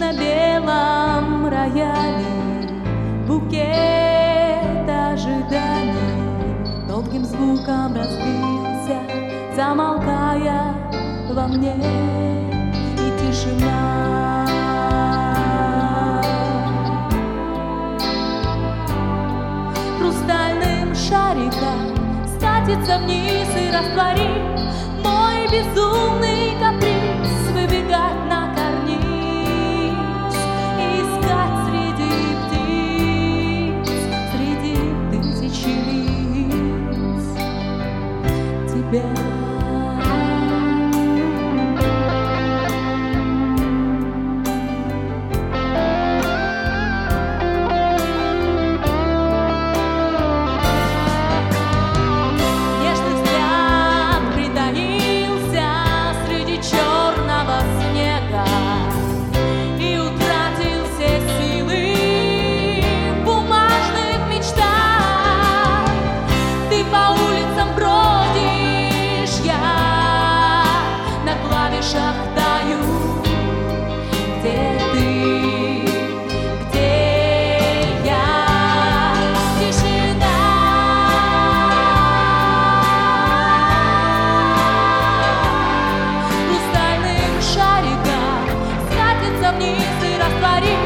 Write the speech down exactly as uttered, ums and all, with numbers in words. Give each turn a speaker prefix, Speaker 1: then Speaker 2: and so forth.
Speaker 1: на белом рояле букет ожиданий долгим звуком разбился, замолкая во мне, и тишина. Хрустальным шариком скатится вниз и растворит мой безумный каприз, выбегать на карниз, искать среди птиц, среди тысячи лиц тебя. Шахтаю, где ты, где я, тишина. Хрустальным шариком скатится вниз и растворит